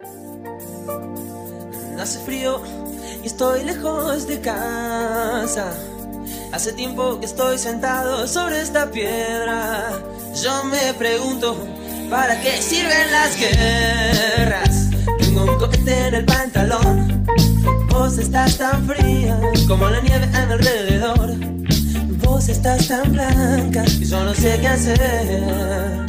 Hace frío y estoy lejos de casa. Hace tiempo que estoy sentado sobre esta piedra. Yo me pregunto, ¿para qué sirven las guerras? Tengo un cohete en el pantalón. Vos estás tan fría como la nieve a mi alrededor. Vos estás tan blanca y yo no sé qué hacer.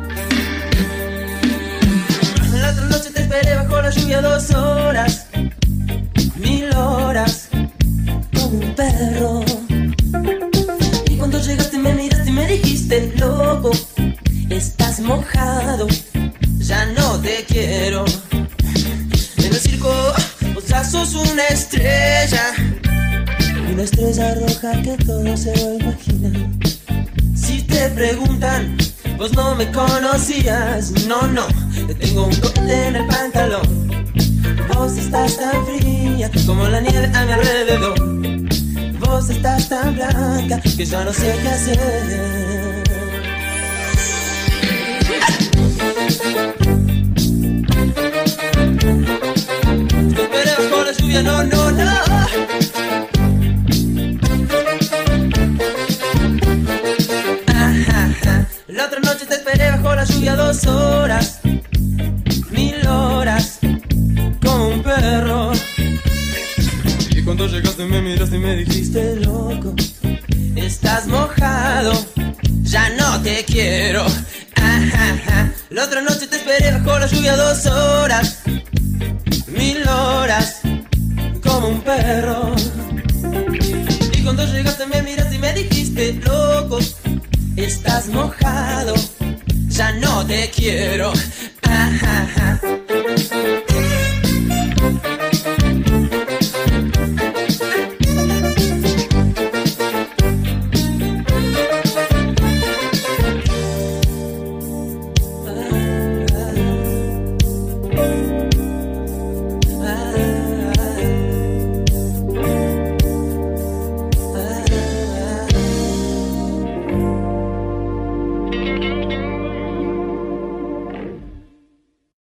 La otra noche te esperé bajo la lluvia 2 horas, 1000 horas, como un perro. Y cuando llegaste me miraste y me dijiste, loco, estás mojado, ya no te quiero. En el circo vos ya sos una estrella roja que todo se lo imagina. Si te preguntan, vos no me conocías, no, te tengo un cohete en el pantalón. Vos estás tan fría como la nieve a mi alrededor. Vos estás tan blanca que yo no sé qué hacer. Te esperé bajo la lluvia, no. La otra noche te esperé bajo la lluvia 2 horas, 1000 horas, como un perro. Y cuando llegaste me miraste y me dijiste, loco, estás mojado, ya no te quiero. La otra noche te esperé bajo la lluvia 2 horas, 1000 horas, como un perro. Y cuando llegaste me miraste y me dijiste, loco, estás mojado, ya no te quiero.